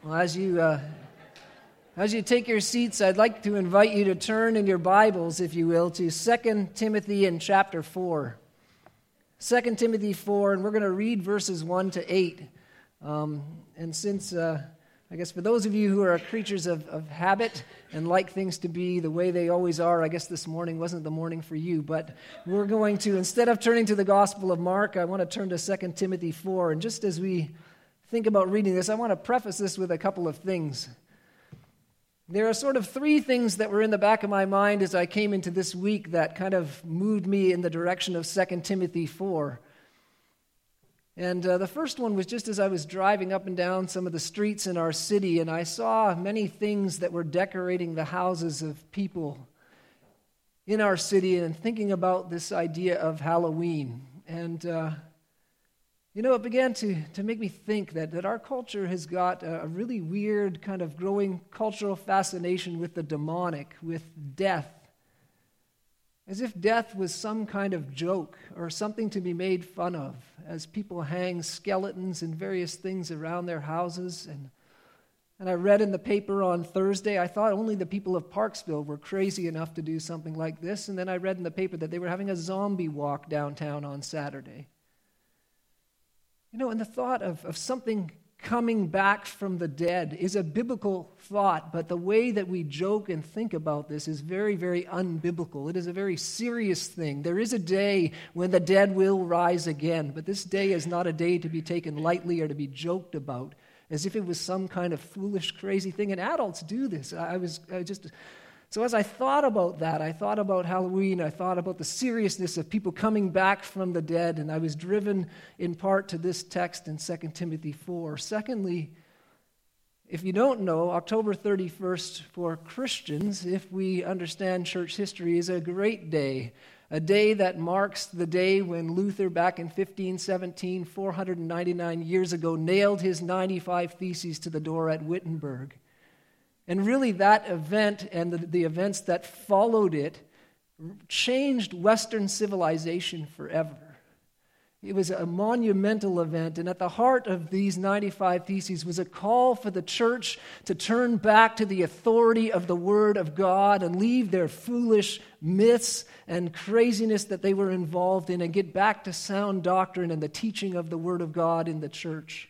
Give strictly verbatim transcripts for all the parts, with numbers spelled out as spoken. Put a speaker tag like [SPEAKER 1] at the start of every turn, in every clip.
[SPEAKER 1] Well, as you uh, as you take your seats, I'd like to invite you to turn in your Bibles, if you will, to Second Timothy in chapter four. Second Timothy four, and we're going to read verses one to eight. Um, and since, uh, I guess for those of you who are creatures of, of habit and like things to be the way they always are, I guess this morning wasn't the morning for you, but we're going to, instead of turning to the Gospel of Mark, I want to turn to Second Timothy four. And just as we think about reading this, I want to preface this with a couple of things. There are sort of three things that were in the back of my mind as I came into this week that kind of moved me in the direction of Second Timothy four. And uh, the first one was just as I was driving up and down some of the streets in our city, and I saw many things that were decorating the houses of people in our city, and thinking about this idea of Halloween. And uh, You know, it began to, to make me think that, that our culture has got a, a really weird kind of growing cultural fascination with the demonic, with death, as if death was some kind of joke or something to be made fun of, as people hang skeletons and various things around their houses. And, and I read in the paper on Thursday, I thought only the people of Parksville were crazy enough to do something like this, and then I read in the paper that they were having a zombie walk downtown on Saturday. You know, and the thought of, of something coming back from the dead is a biblical thought, but the way that we joke and think about this is very, very unbiblical. It is a very serious thing. There is a day when the dead will rise again, but this day is not a day to be taken lightly or to be joked about as if it was some kind of foolish, crazy thing. And adults do this. I was I just... So as I thought about that, I thought about Halloween, I thought about the seriousness of people coming back from the dead, and I was driven in part to this text in Second Timothy four. Secondly, if you don't know, October thirty-first for Christians, if we understand church history, is a great day, a day that marks the day when Luther, back in fifteen seventeen, four hundred ninety-nine years ago, nailed his ninety-five Theses to the door at Wittenberg. And really that event and the, the events that followed it changed Western civilization forever. It was a monumental event, and at the heart of these ninety-five Theses was a call for the church to turn back to the authority of the Word of God and leave their foolish myths and craziness that they were involved in and get back to sound doctrine and the teaching of the Word of God in the church.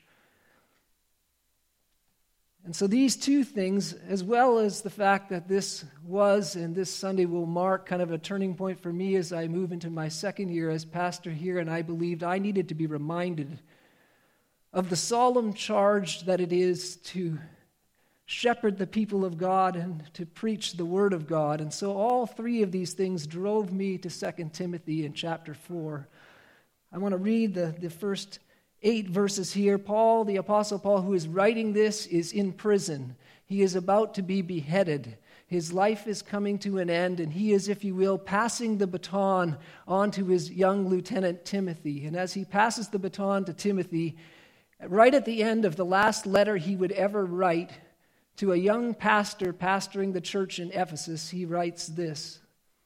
[SPEAKER 1] And so these two things, as well as the fact that this was and this Sunday will mark kind of a turning point for me as I move into my second year as pastor here, and I believed I needed to be reminded of the solemn charge that it is to shepherd the people of God and to preach the Word of God. And so all three of these things drove me to Second Timothy in chapter four. I want to read the, the first Eight verses here. Paul, the Apostle Paul, who is writing this, is in prison. He is about to be beheaded. His life is coming to an end, and he is, if you will, passing the baton on to his young lieutenant Timothy. And as he passes the baton to Timothy, right at the end of the last letter he would ever write to a young pastor pastoring the church in Ephesus, he writes this: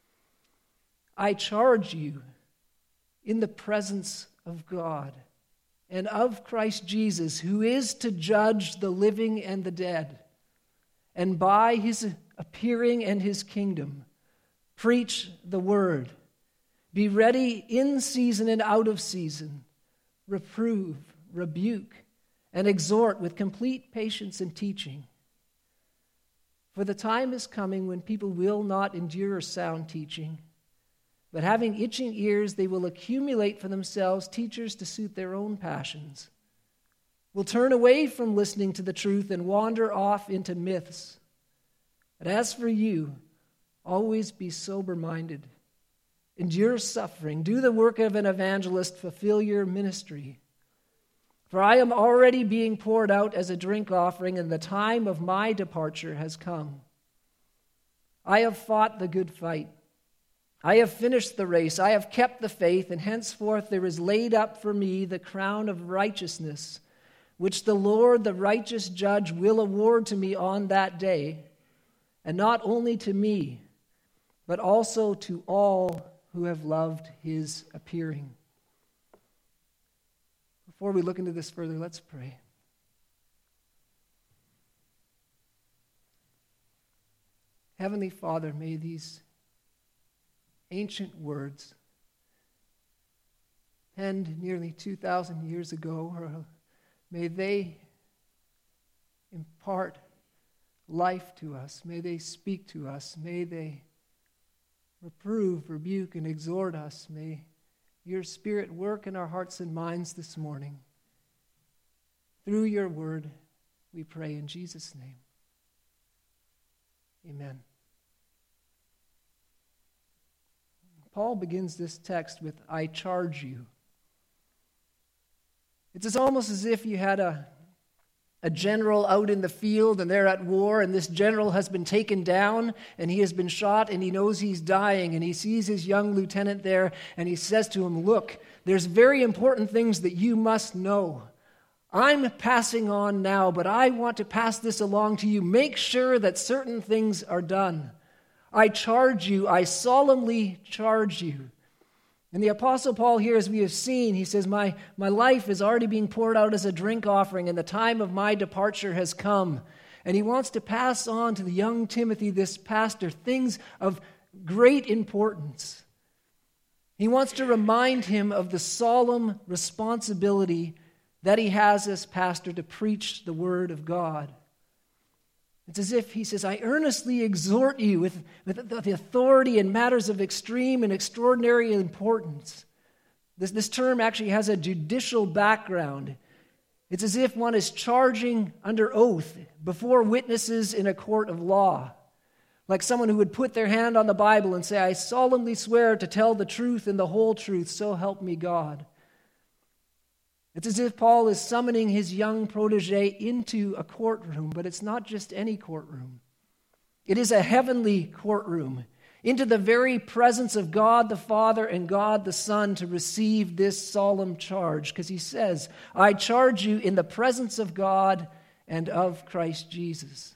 [SPEAKER 1] I charge you in the presence of God and of Christ Jesus, who is to judge the living and the dead, and by his appearing and his kingdom, preach the word. Be ready in season and out of season. Reprove, rebuke, and exhort with complete patience and teaching. For the time is coming when people will not endure sound teaching, but having itching ears, they will accumulate for themselves teachers to suit their own passions, will turn away from listening to the truth and wander off into myths. But as for you, always be sober-minded, endure suffering, do the work of an evangelist, fulfill your ministry. For I am already being poured out as a drink offering, and the time of my departure has come. I have fought the good fight. I have finished the race, I have kept the faith, and henceforth there is laid up for me the crown of righteousness, which the Lord, the righteous judge, will award to me on that day, and not only to me, but also to all who have loved his appearing. Before we look into this further, let's pray. Heavenly Father, may these ancient words, penned nearly two thousand years ago, or may they impart life to us. May they speak to us. May they reprove, rebuke, and exhort us. May your Spirit work in our hearts and minds this morning. Through your word, we pray in Jesus' name. Amen. Paul begins this text with, I charge you. It's almost as if you had a, a general out in the field and they're at war, and this general has been taken down and he has been shot and he knows he's dying, and he sees his young lieutenant there and he says to him, look, there's very important things that you must know. I'm passing on now, but I want to pass this along to you. Make sure that certain things are done. I charge you, I solemnly charge you. And the Apostle Paul here, as we have seen, he says, my, my life is already being poured out as a drink offering, and the time of my departure has come. And he wants to pass on to the young Timothy, this pastor, things of great importance. He wants to remind him of the solemn responsibility that he has as pastor to preach the word of God. It's as if he says, I earnestly exhort you with, with the authority in matters of extreme and extraordinary importance. This, this term actually has a judicial background. It's as if one is charging under oath before witnesses in a court of law. Like someone who would put their hand on the Bible and say, I solemnly swear to tell the truth and the whole truth, so help me God. It's as if Paul is summoning his young protege into a courtroom, but it's not just any courtroom. It is a heavenly courtroom, into the very presence of God the Father and God the Son to receive this solemn charge, because he says, I charge you in the presence of God and of Christ Jesus.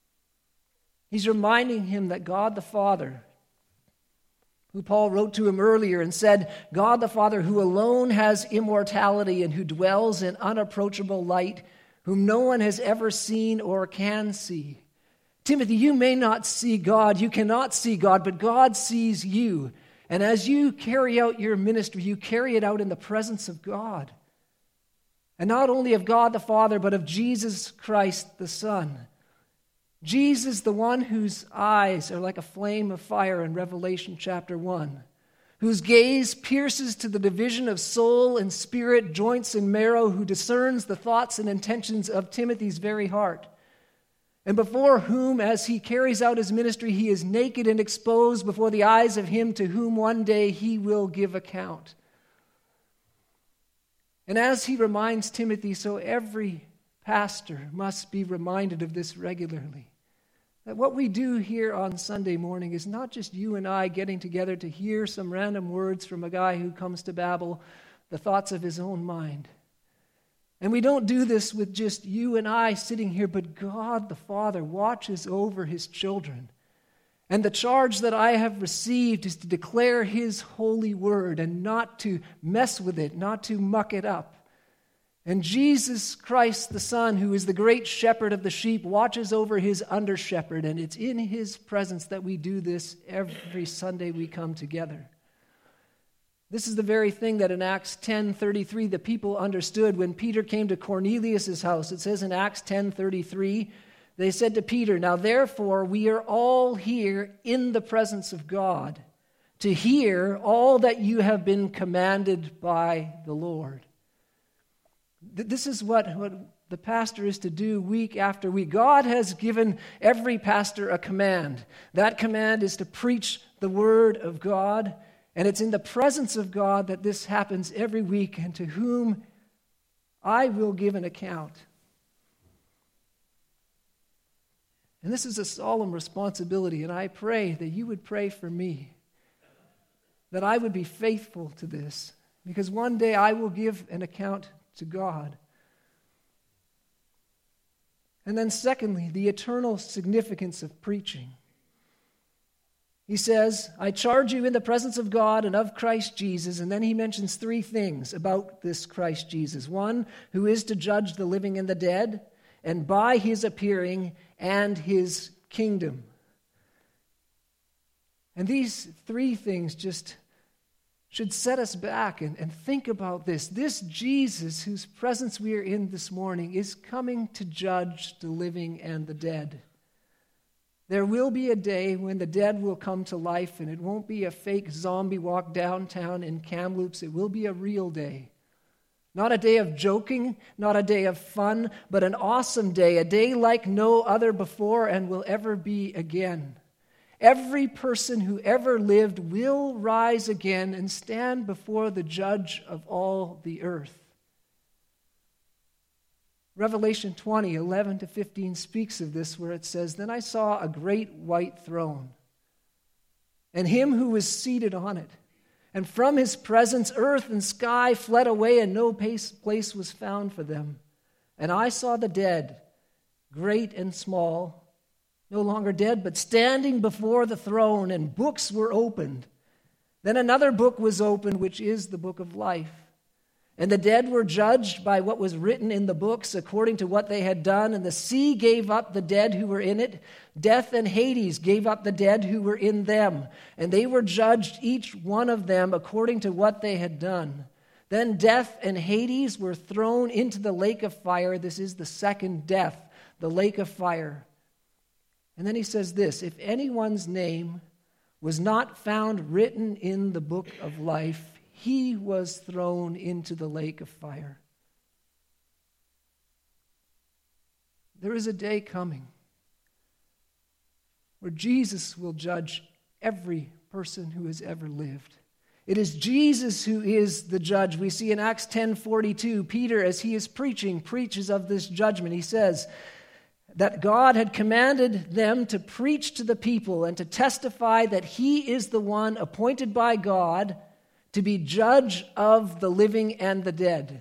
[SPEAKER 1] He's reminding him that God the Father, who Paul wrote to him earlier and said, God the Father, who alone has immortality and who dwells in unapproachable light, whom no one has ever seen or can see. Timothy, you may not see God, you cannot see God, but God sees you. And as you carry out your ministry, you carry it out in the presence of God. And not only of God the Father, but of Jesus Christ the Son. Jesus, the one whose eyes are like a flame of fire in Revelation chapter one, whose gaze pierces to the division of soul and spirit, joints and marrow, who discerns the thoughts and intentions of Timothy's very heart, and before whom, as he carries out his ministry, he is naked and exposed before the eyes of him to whom one day he will give account. And as he reminds Timothy, so every pastor must be reminded of this regularly. That what we do here on Sunday morning is not just you and I getting together to hear some random words from a guy who comes to babble the thoughts of his own mind. And we don't do this with just you and I sitting here, but God the Father watches over his children. And the charge that I have received is to declare his holy word and not to mess with it, not to muck it up. And Jesus Christ, the Son, who is the great shepherd of the sheep, watches over his under-shepherd, and it's in his presence that we do this every Sunday we come together. This is the very thing that in Acts ten thirty-three the people understood when Peter came to Cornelius' house. It says in Acts ten thirty-three, they said to Peter, now therefore we are all here in the presence of God to hear all that you have been commanded by the Lord. This is what, what the pastor is to do week after week. God has given every pastor a command. That command is to preach the word of God, and it's in the presence of God that this happens every week, and to whom I will give an account. And this is a solemn responsibility, and I pray that you would pray for me, that I would be faithful to this, because one day I will give an account to God. And then secondly, the eternal significance of preaching. He says, I charge you in the presence of God and of Christ Jesus, and then he mentions three things about this Christ Jesus. One, who is to judge the living and the dead, and by his appearing and his kingdom. And these three things just should set us back and, and think about this. This Jesus, whose presence we are in this morning, is coming to judge the living and the dead. There will be a day when the dead will come to life, and it won't be a fake zombie walk downtown in Kamloops. It will be a real day. Not a day of joking, not a day of fun, but an awesome day, a day like no other before and will ever be again. Every person who ever lived will rise again and stand before the judge of all the earth. Revelation twenty, eleven to fifteen speaks of this, where it says, "Then I saw a great white throne, and him who was seated on it. And from his presence earth and sky fled away, and no place was found for them. And I saw the dead, great and small, no longer dead, but standing before the throne, and books were opened. Then another book was opened, which is the book of life. And the dead were judged by what was written in the books according to what they had done. And the sea gave up the dead who were in it. Death and Hades gave up the dead who were in them. And they were judged, each one of them, according to what they had done. Then death and Hades were thrown into the lake of fire." This is the second death, the lake of fire. And then he says this, "If anyone's name was not found written in the book of life, he was thrown into the lake of fire." There is a day coming where Jesus will judge every person who has ever lived. It is Jesus who is the judge. We see in Acts ten forty-two, Peter, as he is preaching, preaches of this judgment. He says that God had commanded them to preach to the people and to testify that he is the one appointed by God to be judge of the living and the dead.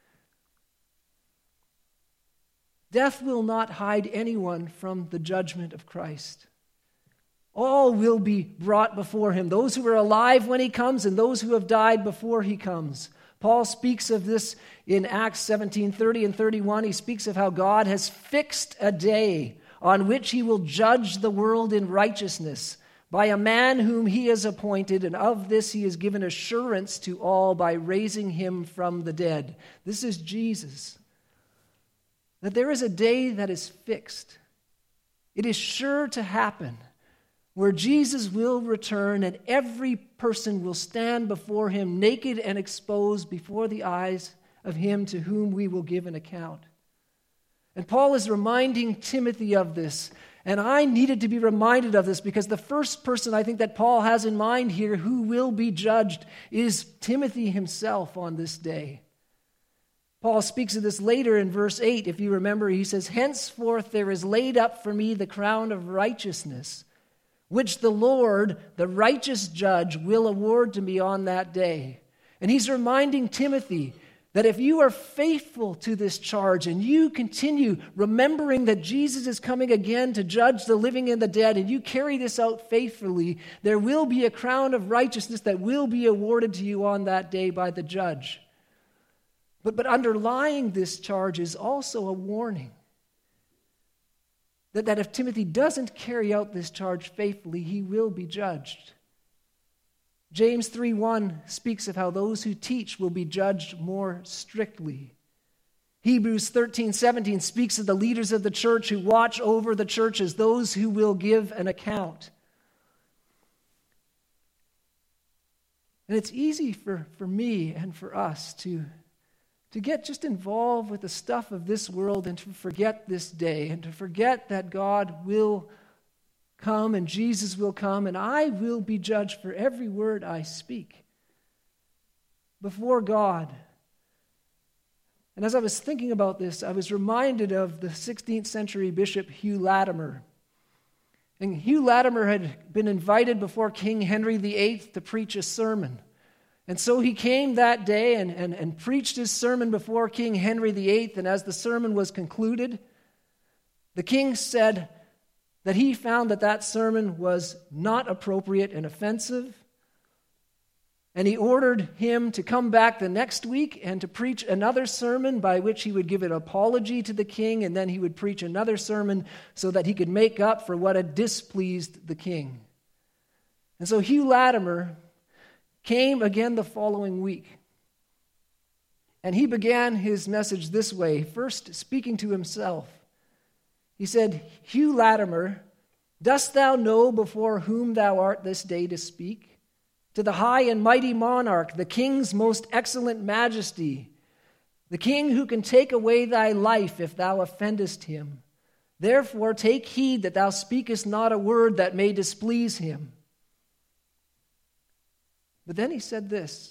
[SPEAKER 1] Death will not hide anyone from the judgment of Christ. All will be brought before him, those who are alive when he comes and those who have died before he comes. Paul speaks of this in Acts seventeen thirty and thirty-one. He speaks of how God has fixed a day on which he will judge the world in righteousness by a man whom he has appointed, and of this he has given assurance to all by raising him from the dead. This is Jesus. That there is a day that is fixed. It is sure to happen, where Jesus will return and every person will stand before him naked and exposed before the eyes of him to whom we will give an account. And Paul is reminding Timothy of this. And I needed to be reminded of this because the first person I think that Paul has in mind here who will be judged is Timothy himself on this day. Paul speaks of this later in verse eight. If you remember, he says, "Henceforth there is laid up for me the crown of righteousness, which the Lord, the righteous judge, will award to me on that day." And he's reminding Timothy that if you are faithful to this charge and you continue remembering that Jesus is coming again to judge the living and the dead, and you carry this out faithfully, there will be a crown of righteousness that will be awarded to you on that day by the judge. But, but underlying this charge is also a warning that, that if Timothy doesn't carry out this charge faithfully, he will be judged. James three one speaks of how those who teach will be judged more strictly. Hebrews thirteen seventeen speaks of the leaders of the church who watch over the church as those who will give an account. And it's easy for, for me and for us to, to get just involved with the stuff of this world and to forget this day and to forget that God will come and Jesus will come and I will be judged for every word I speak before God. And as I was thinking about this, I was reminded of the sixteenth century bishop Hugh Latimer. And Hugh Latimer had been invited before King Henry the Eighth to preach a sermon. And so he came that day and, and, and preached his sermon before King Henry the Eighth. And as the sermon was concluded, the king said that he found that that sermon was not appropriate and offensive. And he ordered him to come back the next week and to preach another sermon by which he would give an apology to the king, and then he would preach another sermon so that he could make up for what had displeased the king. And so Hugh Latimer came again the following week. And he began his message this way, first speaking to himself. He said, Hugh Latimer, dost thou know before whom thou art this day to speak? To the high and mighty monarch, the king's most excellent majesty, the king who can take away thy life if thou offendest him. Therefore take heed that thou speakest not a word that may displease him. But then he said this.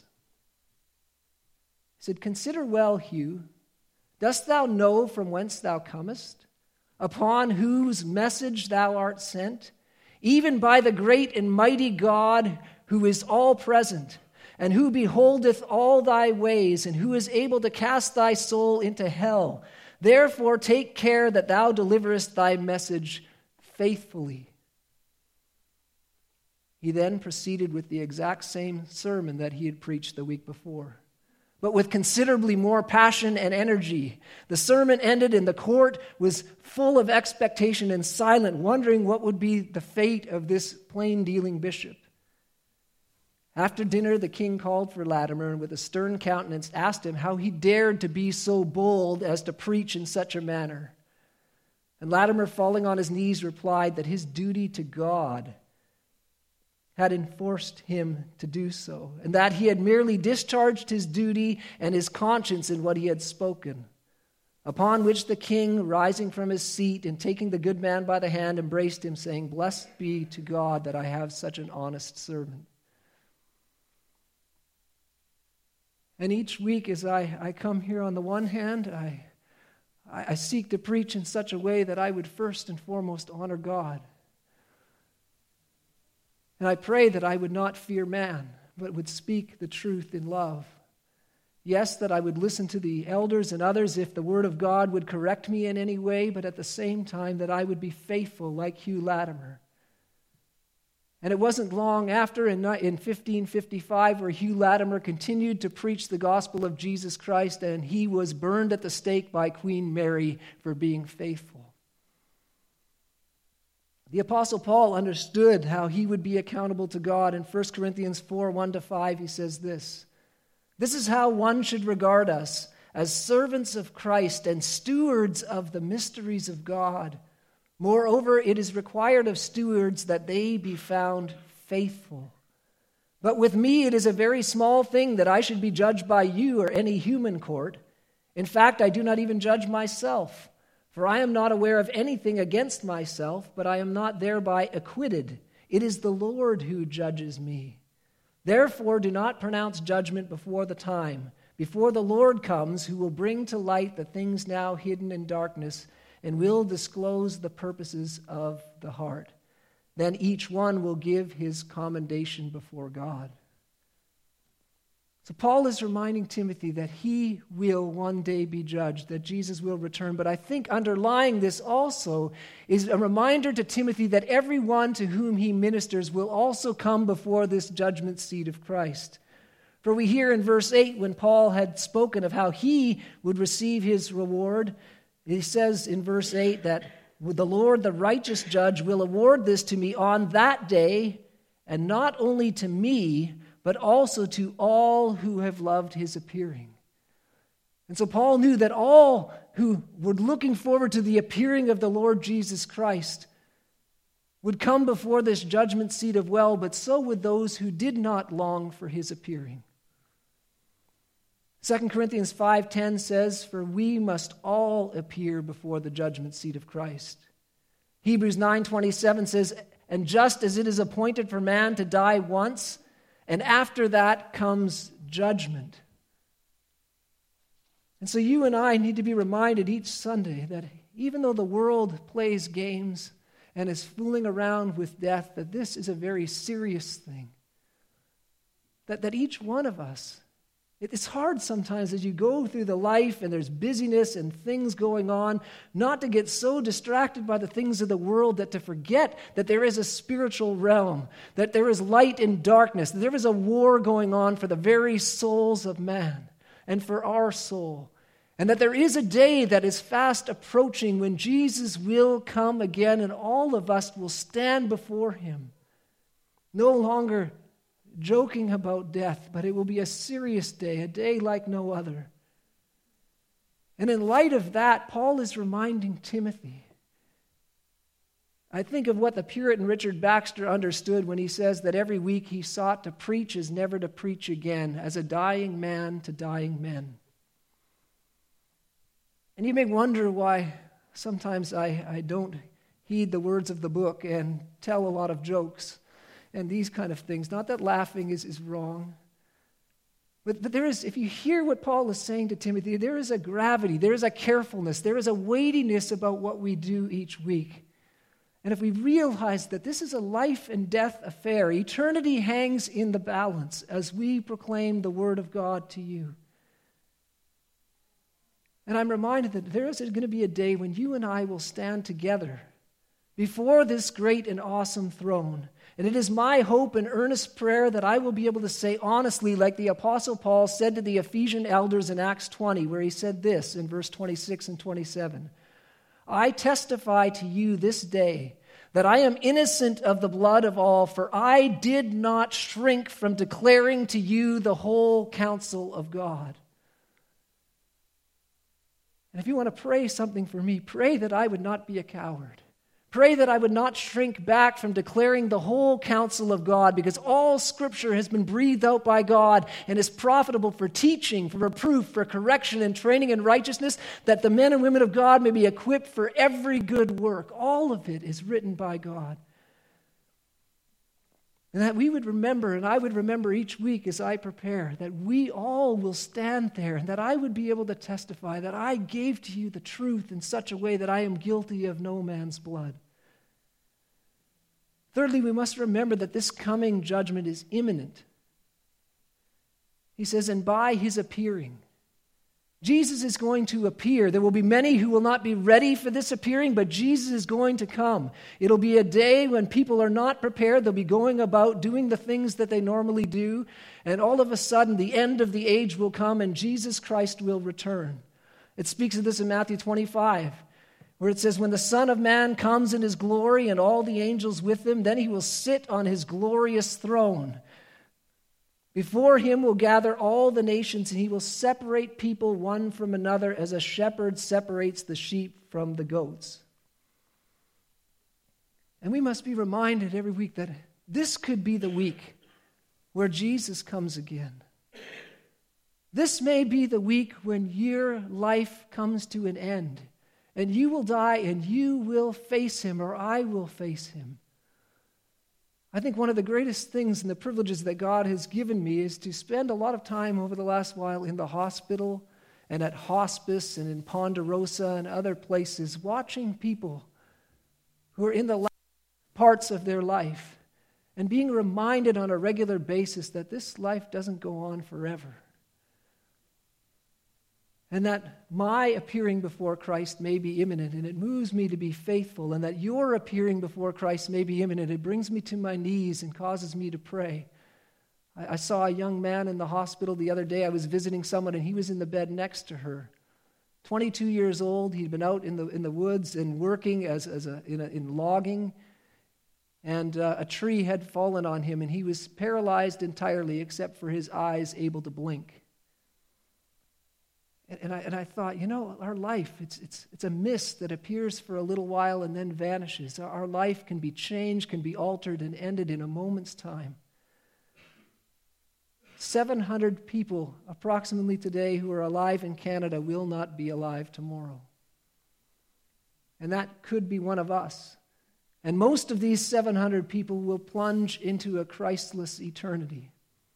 [SPEAKER 1] He said, Consider well, Hugh, dost thou know from whence thou comest, upon whose message thou art sent, even by the great and mighty God who is all present, and who beholdeth all thy ways, and who is able to cast thy soul into hell. Therefore take care that thou deliverest thy message faithfully. He then proceeded with the exact same sermon that he had preached the week before, but with considerably more passion and energy. The sermon ended and the court was full of expectation and silent, wondering what would be the fate of this plain-dealing bishop. After dinner, the king called for Latimer and with a stern countenance asked him how he dared to be so bold as to preach in such a manner. And Latimer, falling on his knees, replied that his duty to God had enforced him to do so, and that he had merely discharged his duty and his conscience in what he had spoken. Upon which the king, rising from his seat and taking the good man by the hand, embraced him, saying, Blessed be to God that I have such an honest servant. And each week as I, I come here, on the one hand, I, I seek to preach in such a way that I would first and foremost honor God. And I pray that I would not fear man, but would speak the truth in love. Yes, that I would listen to the elders and others if the word of God would correct me in any way, but at the same time that I would be faithful like Hugh Latimer. And it wasn't long after, in fifteen fifty-five, where Hugh Latimer continued to preach the gospel of Jesus Christ, and he was burned at the stake by Queen Mary for being faithful. The Apostle Paul understood how he would be accountable to God. In First Corinthians four, one to five, he says this, This is how one should regard us, as servants of Christ and stewards of the mysteries of God. Moreover, it is required of stewards that they be found faithful. But with me it is a very small thing that I should be judged by you or any human court. In fact, I do not even judge myself, for I am not aware of anything against myself, but I am not thereby acquitted. It is the Lord who judges me. Therefore, do not pronounce judgment before the time, before the Lord comes, who will bring to light the things now hidden in darkness, and will disclose the purposes of the heart. Then each one will give his commendation before God. So Paul is reminding Timothy that he will one day be judged, that Jesus will return. But I think underlying this also is a reminder to Timothy that everyone to whom he ministers will also come before this judgment seat of Christ. For we hear in verse eight, when Paul had spoken of how he would receive his reward, he says in verse eight that the Lord, the righteous judge, will award this to me on that day, and not only to me, but also to all who have loved his appearing. And so Paul knew that all who were looking forward to the appearing of the Lord Jesus Christ would come before this judgment seat of well, but so would those who did not long for his appearing. Second Corinthians five ten says, For we must all appear before the judgment seat of Christ. Hebrews nine twenty-seven says, And just as it is appointed for man to die once, and after that comes judgment. And so you and I need to be reminded each Sunday that even though the world plays games and is fooling around with death, that this is a very serious thing. That, that each one of us, it's hard sometimes as you go through the life and there's busyness and things going on, not to get so distracted by the things of the world that to forget that there is a spiritual realm, that there is light and darkness, that there is a war going on for the very souls of man and for our soul, and that there is a day that is fast approaching when Jesus will come again and all of us will stand before him. no longer joking about death, but it will be a serious day, a day like no other. And in light of that, Paul is reminding Timothy. I think of what the Puritan Richard Baxter understood when he says that every week he sought to preach as never to preach again, as a dying man to dying men. And you may wonder why sometimes I, I don't heed the words of the book and tell a lot of jokes and these kind of things. Not that laughing is, is wrong. But, but there is, if you hear what Paul is saying to Timothy, there is a gravity, there is a carefulness, there is a weightiness about what we do each week. And if we realize that this is a life and death affair, eternity hangs in the balance as we proclaim the word of God to you. And I'm reminded that there is going to be a day when you and I will stand together before this great and awesome throne. And it is my hope and earnest prayer that I will be able to say honestly, like the Apostle Paul said to the Ephesian elders in Acts twenty, where he said this in verse twenty-six and twenty-seven. I testify to you this day that I am innocent of the blood of all, for I did not shrink from declaring to you the whole counsel of God. And if you want to pray something for me, pray that I would not be a coward. Pray that I would not shrink back from declaring the whole counsel of God, because all Scripture has been breathed out by God and is profitable for teaching, for reproof, for correction, and training in righteousness, that the men and women of God may be equipped for every good work. All of it is written by God. And that we would remember, and I would remember each week as I prepare, that we all will stand there, and that I would be able to testify that I gave to you the truth in such a way that I am guilty of no man's blood. Thirdly, we must remember that this coming judgment is imminent. He says, and by his appearing. Jesus is going to appear. There will be many who will not be ready for this appearing, but Jesus is going to come. It'll be a day when people are not prepared. They'll be going about doing the things that they normally do, and all of a sudden the end of the age will come and Jesus Christ will return. It speaks of this in Matthew twenty-five. Where it says, when the Son of Man comes in his glory and all the angels with him, then he will sit on his glorious throne. Before him will gather all the nations, and he will separate people one from another as a shepherd separates the sheep from the goats. And we must be reminded every week that this could be the week where Jesus comes again. This may be the week when your life comes to an end. And you will die, and you will face him, or I will face him. I think one of the greatest things and the privileges that God has given me is to spend a lot of time over the last while in the hospital and at hospice and in Ponderosa and other places, watching people who are in the last parts of their life and being reminded on a regular basis that this life doesn't go on forever. And that my appearing before Christ may be imminent, and it moves me to be faithful, and that your appearing before Christ may be imminent. It brings me to my knees and causes me to pray. I, I saw a young man in the hospital the other day. I was visiting someone, and he was in the bed next to her. twenty-two years old. He'd been out in the in the woods and working as, as a, in, a, in logging, and uh, a tree had fallen on him, and he was paralyzed entirely except for his eyes able to blink. And I, and I thought, you know, our life, it's, it's, it's a mist that appears for a little while and then vanishes. Our life can be changed, can be altered, and ended in a moment's time. seven hundred people approximately today who are alive in Canada will not be alive tomorrow. And that could be one of us. And most of these seven hundred people will plunge into a Christless eternity.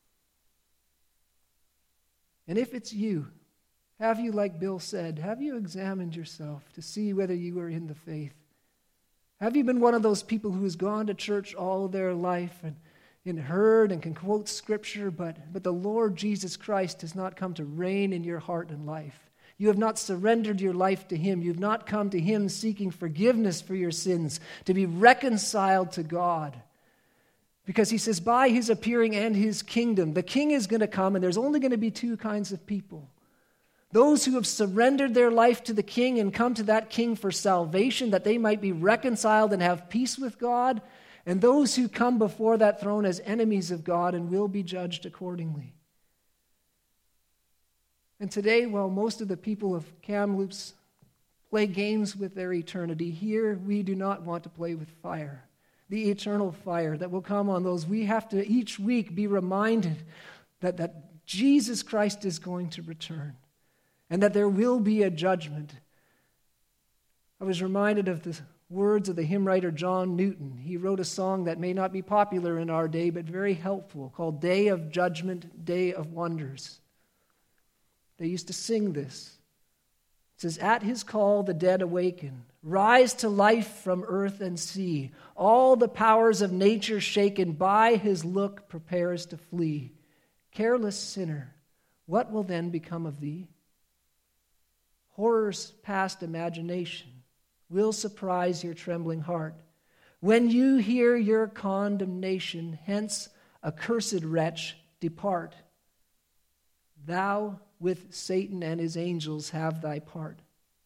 [SPEAKER 1] And if it's you, have you, like Bill said, have you examined yourself to see whether you are in the faith? Have you been one of those people who has gone to church all their life and, and heard and can quote Scripture, but, but the Lord Jesus Christ has not come to reign in your heart and life? You have not surrendered your life to Him. You have not come to Him seeking forgiveness for your sins, to be reconciled to God. Because He says, by His appearing and His kingdom, the King is going to come, and there's only going to be two kinds of people. Those who have surrendered their life to the King and come to that King for salvation, that they might be reconciled and have peace with God, and those who come before that throne as enemies of God and will be judged accordingly. And today, while most of the people of Kamloops play games with their eternity, here we do not want to play with fire, the eternal fire that will come on those. We have to each week be reminded that, that Jesus Christ is going to return and that there will be a judgment. I was reminded of the words of the hymn writer John Newton. He wrote a song that may not be popular in our day, but very helpful, called Day of Judgment, Day of Wonders. They used to sing this. It says, "At his call the dead awaken, rise to life from earth and sea. All the powers of nature shaken by his look prepares to flee. Careless sinner, what will then become of thee? Horrors past imagination will surprise your trembling heart. When you hear your condemnation, hence, accursed wretch, depart. Thou with Satan and his angels have thy part.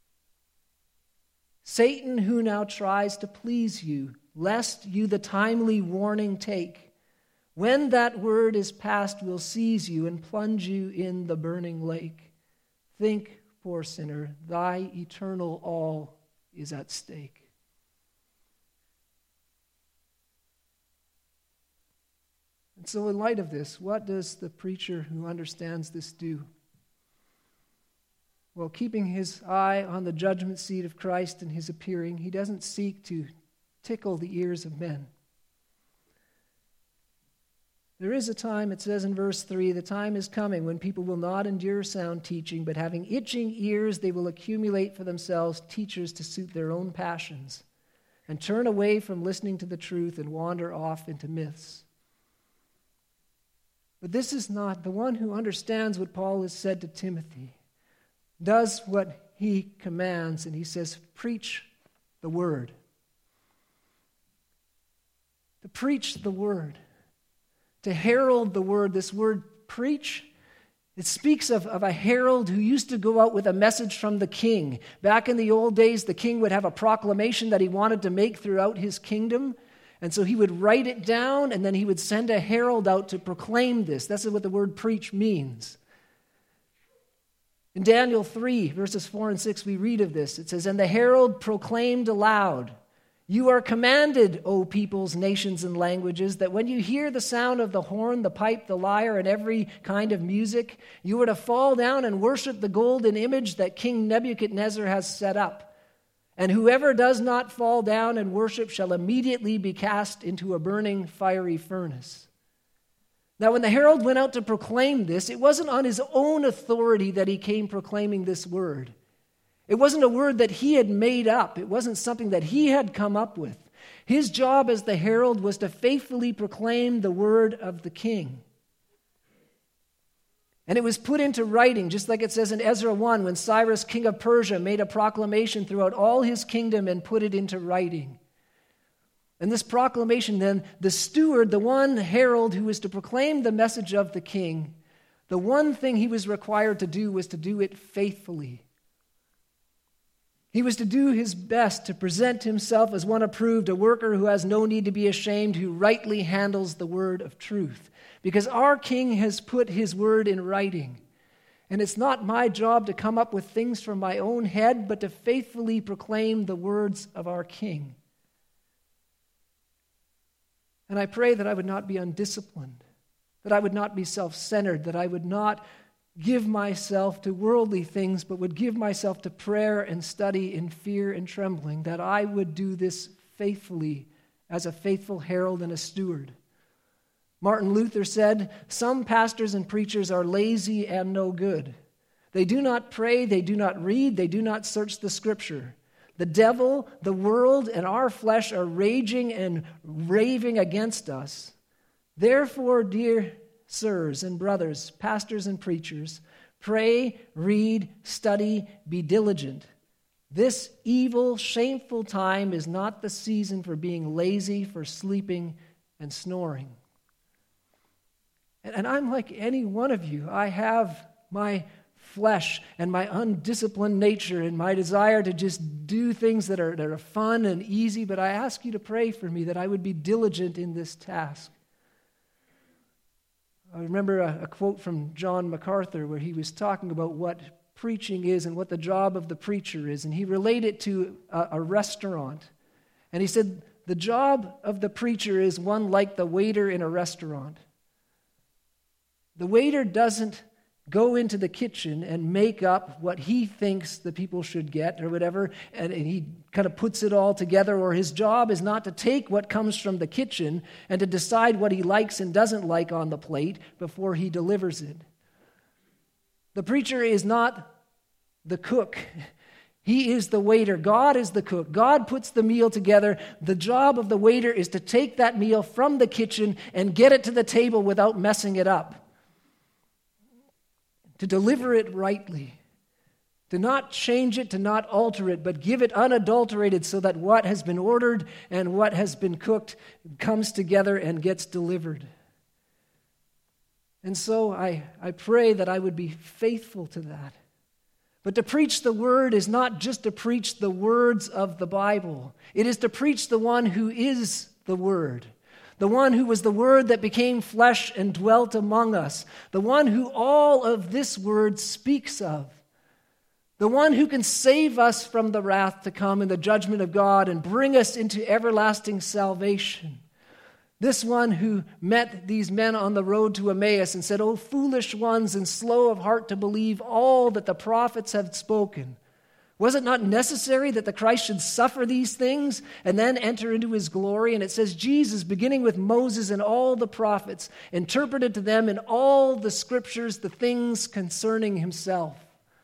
[SPEAKER 1] Satan, who now tries to please you, lest you the timely warning take, when that word is past, will seize you and plunge you in the burning lake. Think, poor sinner, thy eternal all is at stake." And so in light of this, what does the preacher who understands this do? Well, keeping his eye on the judgment seat of Christ and his appearing, he doesn't seek to tickle the ears of men. There is a time, it says in verse three, the time is coming when people will not endure sound teaching, but having itching ears, they will accumulate for themselves teachers to suit their own passions, and turn away from listening to the truth and wander off into myths. But this is not the one who understands what Paul has said to Timothy, does what he commands, and he says, preach the word. To preach the word. To herald the word. This word preach, it speaks of, of a herald who used to go out with a message from the king. Back in the old days, the king would have a proclamation that he wanted to make throughout his kingdom. And so he would write it down, and then he would send a herald out to proclaim this. That's what the word preach means. In Daniel three, verses four and six, we read of this. It says, "And the herald proclaimed aloud, 'You are commanded, O peoples, nations, and languages, that when you hear the sound of the horn, the pipe, the lyre, and every kind of music, you are to fall down and worship the golden image that King Nebuchadnezzar has set up. And whoever does not fall down and worship shall immediately be cast into a burning fiery furnace.'" Now, when the herald went out to proclaim this, it wasn't on his own authority that he came proclaiming this word. It wasn't a word that he had made up. It wasn't something that he had come up with. His job as the herald was to faithfully proclaim the word of the king. And it was put into writing, just like it says in Ezra one, when Cyrus, king of Persia, made a proclamation throughout all his kingdom and put it into writing. And this proclamation then, the steward, the one herald who was to proclaim the message of the king, the one thing he was required to do was to do it faithfully. He was to do his best to present himself as one approved, a worker who has no need to be ashamed, who rightly handles the word of truth. Because our king has put his word in writing. And it's not my job to come up with things from my own head, but to faithfully proclaim the words of our king. And I pray that I would not be undisciplined, that I would not be self-centered, that I would not give myself to worldly things, but would give myself to prayer and study in fear and trembling, that I would do this faithfully as a faithful herald and a steward. Martin Luther said, "Some pastors and preachers are lazy and no good. They do not pray, they do not read, they do not search the Scripture. The devil, the world, and our flesh are raging and raving against us. Therefore, dear sirs and brothers, pastors and preachers, pray, read, study, be diligent. This evil, shameful time is not the season for being lazy, for sleeping and snoring." And I'm like any one of you. I have my flesh and my undisciplined nature and my desire to just do things that are, that are fun and easy, but I ask you to pray for me that I would be diligent in this task. I remember a, a quote from John MacArthur where he was talking about what preaching is and what the job of the preacher is, and he related it to a, a restaurant. And he said, the job of the preacher is one like the waiter in a restaurant. The waiter doesn't go into the kitchen and make up what he thinks the people should get or whatever, and, and he kind of puts it all together, or his job is not to take what comes from the kitchen and to decide what he likes and doesn't like on the plate before he delivers it. The preacher is not the cook. He is the waiter. God is the cook. God puts the meal together. The job of the waiter is to take that meal from the kitchen and get it to the table without messing it up. To deliver it rightly, to not change it, to not alter it, but give it unadulterated so that what has been ordered and what has been cooked comes together and gets delivered. And so I, I pray that I would be faithful to that. But to preach the word is not just to preach the words of the Bible. It is to preach the one who is the word. The one who was the Word that became flesh and dwelt among us. The one who all of this word speaks of. The one who can save us from the wrath to come and the judgment of God and bring us into everlasting salvation. This one who met these men on the road to Emmaus and said, "O foolish ones and slow of heart to believe all that the prophets have spoken. Was it not necessary that the Christ should suffer these things and then enter into his glory?" And it says, Jesus, beginning with Moses and all the prophets, interpreted to them in all the scriptures the things concerning himself.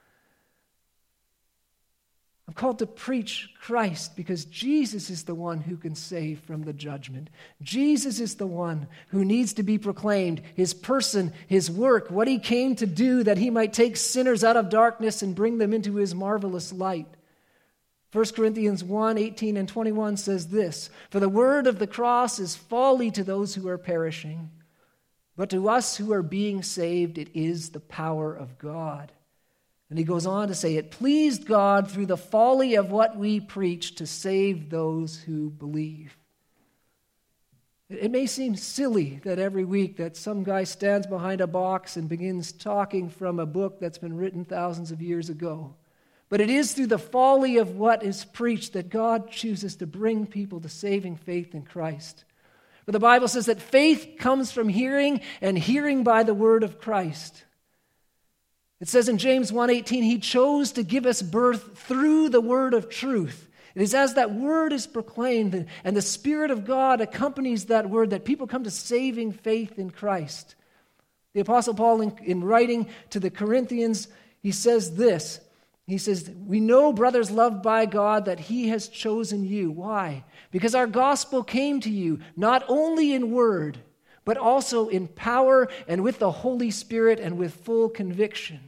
[SPEAKER 1] I'm called to preach Christ because Jesus is the one who can save from the judgment. Jesus is the one who needs to be proclaimed, his person, his work, what he came to do that he might take sinners out of darkness and bring them into his marvelous light. First Corinthians one, eighteen and twenty-one says this, "For the word of the cross is folly to those who are perishing, but to us who are being saved it is the power of God." And he goes on to say, "It pleased God through the folly of what we preach to save those who believe." It may seem silly that every week that some guy stands behind a box and begins talking from a book that's been written thousands of years ago. But it is through the folly of what is preached that God chooses to bring people to saving faith in Christ. For the Bible says that faith comes from hearing, and hearing by the word of Christ. It says in James one eighteen, he chose to give us birth through the word of truth. It is as that word is proclaimed and the Spirit of God accompanies that word that people come to saving faith in Christ. The Apostle Paul, in, in writing to the Corinthians, he says this. He says, "We know, brothers loved by God, that he has chosen you." Why? Because our gospel came to you not only in word, but also in power and with the Holy Spirit and with full conviction.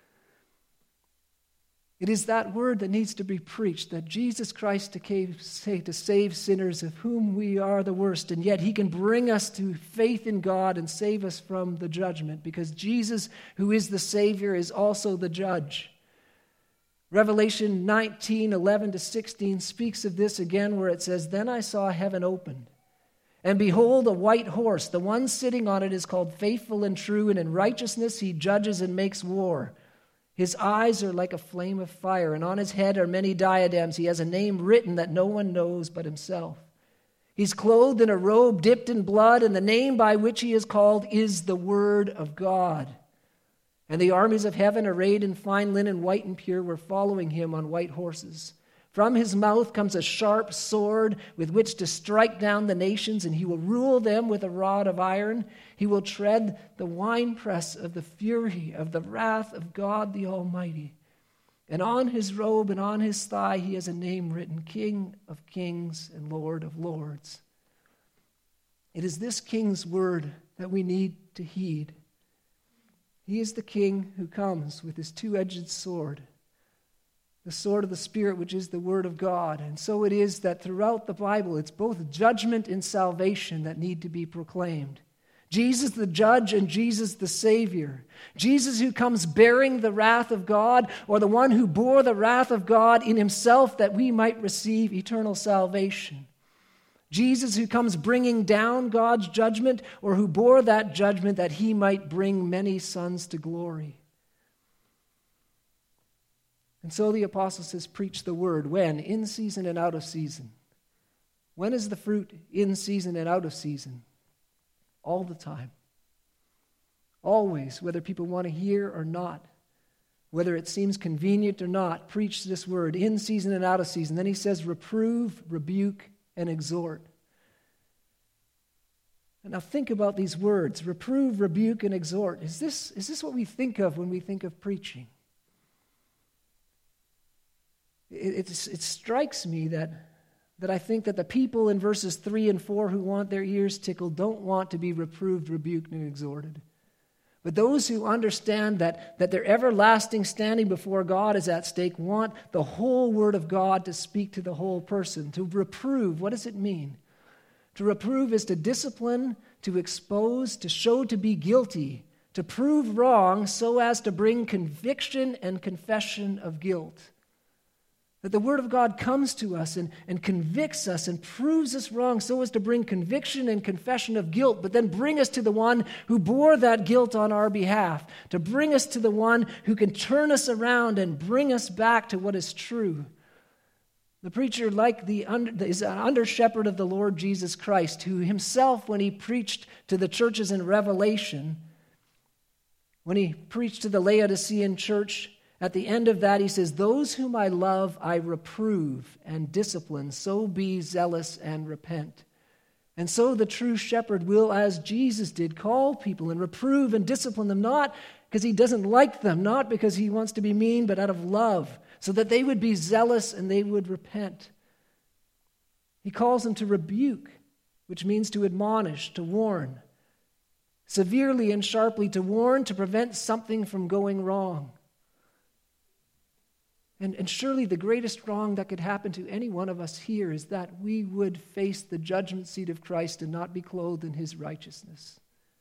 [SPEAKER 1] It is that word that needs to be preached, that Jesus Christ came to save sinners of whom we are the worst, and yet he can bring us to faith in God and save us from the judgment, because Jesus, who is the Savior, is also the judge. Revelation nineteen, eleven to sixteen speaks of this again, where it says, "Then I saw heaven opened, and behold, a white horse. The one sitting on it is called Faithful and True, and in righteousness he judges and makes war. His eyes are like a flame of fire, and on his head are many diadems. He has a name written that no one knows but himself. He's clothed in a robe dipped in blood, and the name by which he is called is the Word of God. And the armies of heaven, arrayed in fine linen, white and pure, were following him on white horses. From his mouth comes a sharp sword with which to strike down the nations, and he will rule them with a rod of iron. He will tread the winepress of the fury of the wrath of God the Almighty. And on his robe and on his thigh he has a name written, King of Kings and Lord of Lords." It is this King's word that we need to heed. He is the King who comes with his two-edged sword, the sword of the Spirit, which is the Word of God. And so it is that throughout the Bible, it's both judgment and salvation that need to be proclaimed. Jesus the judge and Jesus the Savior. Jesus who comes bearing the wrath of God, or the one who bore the wrath of God in himself that we might receive eternal salvation. Jesus who comes bringing down God's judgment, or who bore that judgment that he might bring many sons to glory. And so the apostle says, preach the word. When? In season and out of season. When is the fruit in season and out of season? All the time. Always, whether people want to hear or not, whether it seems convenient or not, preach this word in season and out of season. Then he says, reprove, rebuke, and exhort. And now think about these words, reprove, rebuke, and exhort. Is this, is this what we think of when we think of preaching? It, it, it strikes me that, that I think that the people in verses three and four who want their ears tickled don't want to be reproved, rebuked, and exhorted. But those who understand that, that their everlasting standing before God is at stake want the whole Word of God to speak to the whole person. To reprove, what does it mean? To reprove is to discipline, to expose, to show to be guilty, to prove wrong so as to bring conviction and confession of guilt. That the Word of God comes to us and, and convicts us and proves us wrong so as to bring conviction and confession of guilt, but then bring us to the one who bore that guilt on our behalf, to bring us to the one who can turn us around and bring us back to what is true. The preacher, like the under, is an under-shepherd of the Lord Jesus Christ, who himself, when he preached to the churches in Revelation, when he preached to the Laodicean church, at the end of that, he says, those whom I love, I reprove and discipline, so be zealous and repent. And so the true shepherd will, as Jesus did, call people and reprove and discipline them, not because he doesn't like them, not because he wants to be mean, but out of love, so that they would be zealous and they would repent. He calls them to rebuke, which means to admonish, to warn, severely and sharply to warn, to prevent something from going wrong. And, and surely the greatest wrong that could happen to any one of us here is that we would face the judgment seat of Christ and not be clothed in his righteousness.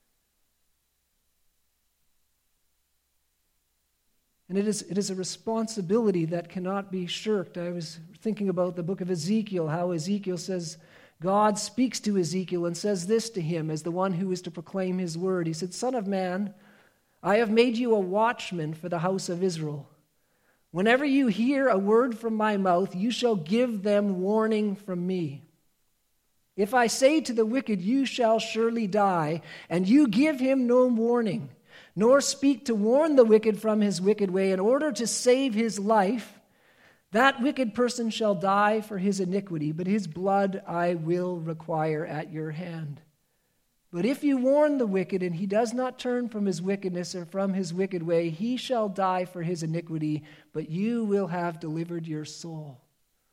[SPEAKER 1] And it is, it is a responsibility that cannot be shirked. I was thinking about the book of Ezekiel, how Ezekiel says, God speaks to Ezekiel and says this to him as the one who is to proclaim his word. He said, Son of man, I have made you a watchman for the house of Israel. Whenever you hear a word from my mouth, you shall give them warning from me. If I say to the wicked, you shall surely die, and you give him no warning, nor speak to warn the wicked from his wicked way in order to save his life, that wicked person shall die for his iniquity, but his blood I will require at your hand. But if you warn the wicked, and he does not turn from his wickedness or from his wicked way, he shall die for his iniquity, but you will have delivered your soul.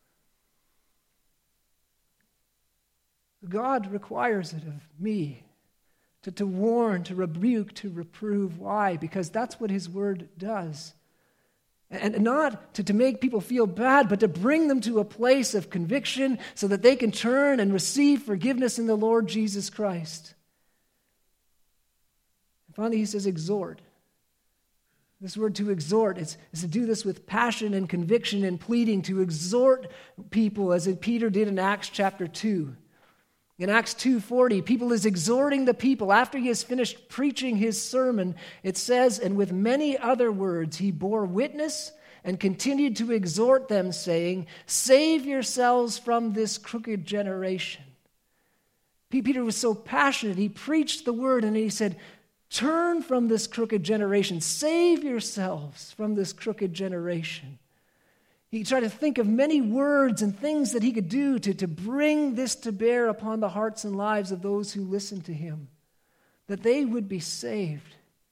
[SPEAKER 1] God requires it of me to, to warn, to rebuke, to reprove. Why? Because that's what his word does. And not to, to make people feel bad, but to bring them to a place of conviction so that they can turn and receive forgiveness in the Lord Jesus Christ. Finally, he says, exhort. This word to exhort is, is to do this with passion and conviction and pleading, to exhort people as Peter did in Acts chapter two. In Acts two forty, people is exhorting the people. After he has finished preaching his sermon, it says, and with many other words, he bore witness and continued to exhort them, saying, save yourselves from this crooked generation. Peter was so passionate. He preached the word and he said, turn from this crooked generation. Save yourselves from this crooked generation. He tried to think of many words and things that he could do to, to bring this to bear upon the hearts and lives of those who listen to him, that they would be saved.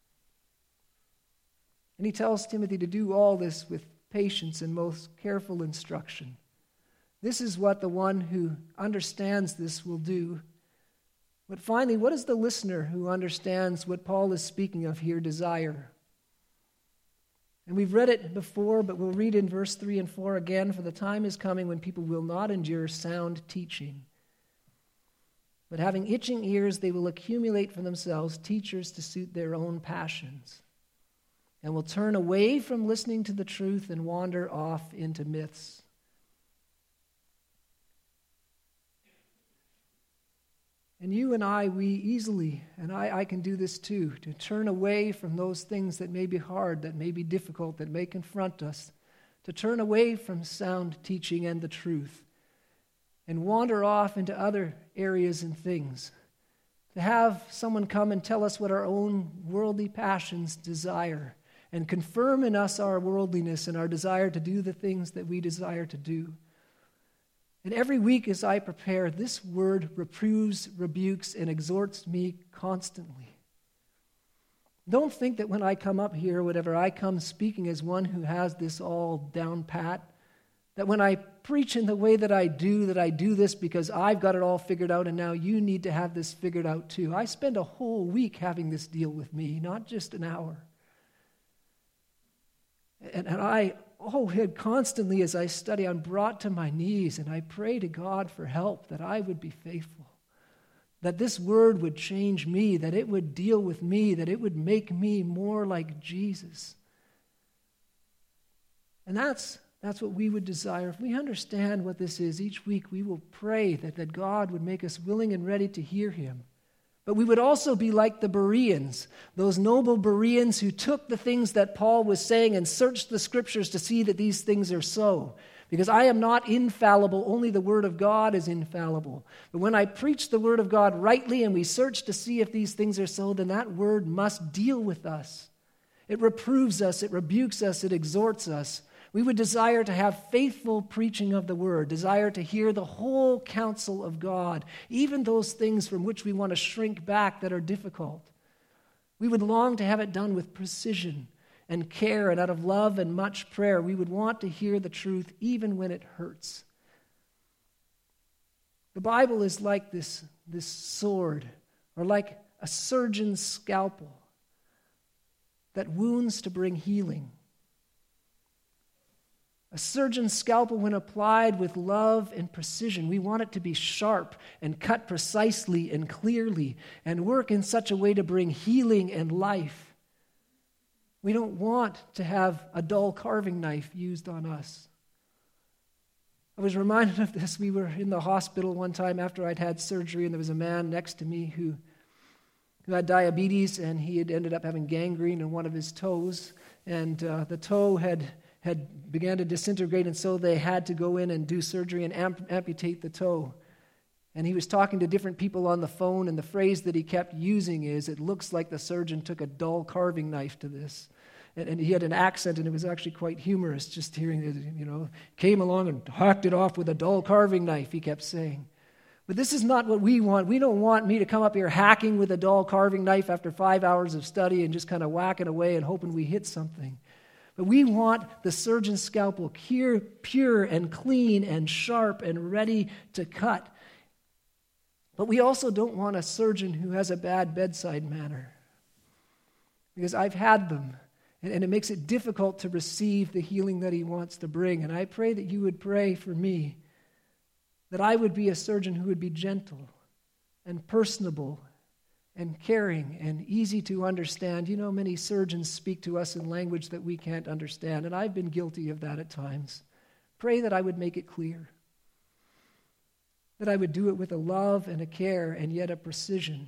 [SPEAKER 1] And he tells Timothy to do all this with patience and most careful instruction. This is what the one who understands this will do. But finally, what does the listener who understands what Paul is speaking of here desire? And we've read it before, but we'll read in verse three and four again. For the time is coming when people will not endure sound teaching, But having itching ears, they will accumulate for themselves teachers to suit their own passions, and will turn away from listening to the truth and wander off into myths. And you and I, we easily, and I, I can do this too, to turn away from those things that may be hard, that may be difficult, that may confront us, to turn away from sound teaching and the truth, and wander off into other areas and things, to have someone come and tell us what our own worldly passions desire, and confirm in us our worldliness and our desire to do the things that we desire to do. And every week as I prepare, this word reproves, rebukes, and exhorts me constantly. Don't think that when I come up here, whatever, I come speaking as one who has this all down pat, that when I preach in the way that I do, that I do this because I've got it all figured out and now you need to have this figured out too. I spend a whole week having this deal with me, not just an hour. And, and I, oh, had constantly as I study, I'm brought to my knees and I pray to God for help, that I would be faithful, that this word would change me, that it would deal with me, that it would make me more like Jesus. And that's That's what we would desire. If we understand what this is, each week we will pray that, that God would make us willing and ready to hear him. But we would also be like the Bereans, those noble Bereans who took the things that Paul was saying and searched the scriptures to see that these things are so. Because I am not infallible, only the word of God is infallible. But when I preach the word of God rightly and we search to see if these things are so, then that word must deal with us. It reproves us, it rebukes us, it exhorts us. We would desire to have faithful preaching of the word, desire to hear the whole counsel of God, even those things from which we want to shrink back that are difficult. We would long to have it done with precision and care, and out of love and much prayer. We would want to hear the truth even when it hurts. The Bible is like this, this sword, or like a surgeon's scalpel that wounds to bring healing. A surgeon's scalpel, when applied with love and precision, we want it to be sharp and cut precisely and clearly and work in such a way to bring healing and life. We don't want to have a dull carving knife used on us. I was reminded of this. We were in the hospital one time after I'd had surgery, and there was a man next to me who, who had diabetes, and he had ended up having gangrene in one of his toes, and uh, the toe had had began to disintegrate, and so they had to go in and do surgery and amp- amputate the toe. And he was talking to different people on the phone, and the phrase that he kept using is, "It looks like the surgeon took a dull carving knife to this." And, and he had an accent, and it was actually quite humorous just hearing it, you know, came along and hacked it off with a dull carving knife, he kept saying. But this is not what we want. We don't want me to come up here hacking with a dull carving knife after five hours of study and just kind of whacking away and hoping we hit something. But we want the surgeon's scalpel pure, pure and clean and sharp and ready to cut. But we also don't want a surgeon who has a bad bedside manner, because I've had them, and, and it makes it difficult to receive the healing that he wants to bring. And I pray that you would pray for me, that I would be a surgeon who would be gentle and personable and caring and easy to understand. You know, many surgeons speak to us in language that we can't understand, and I've been guilty of that at times. Pray that I would make it clear, that I would do it with a love and a care and yet a precision,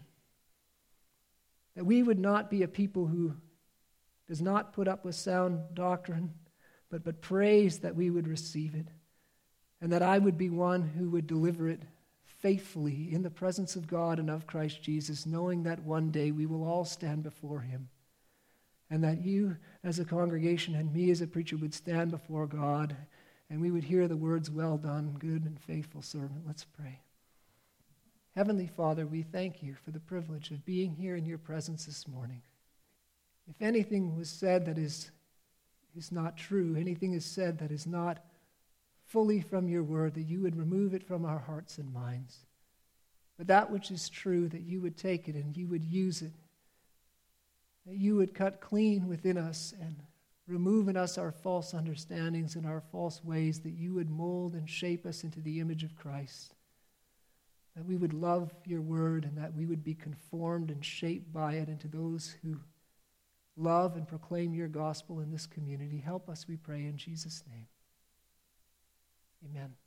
[SPEAKER 1] that we would not be a people who does not put up with sound doctrine, but, but prays that we would receive it, and that I would be one who would deliver it faithfully in the presence of God and of Christ Jesus, knowing that one day we will all stand before him, and that you as a congregation and me as a preacher would stand before God, and we would hear the words, "Well done, good and faithful servant." Let's pray. Heavenly Father, we thank you for the privilege of being here in your presence this morning. If anything was said that is, is not true, anything is said that is not fully from your word, that you would remove it from our hearts and minds. But that which is true, that you would take it and you would use it, that you would cut clean within us and remove in us our false understandings and our false ways, that you would mold and shape us into the image of Christ, that we would love your word and that we would be conformed and shaped by it into those who love and proclaim your gospel in this community. Help us, we pray, in Jesus' name. Amen.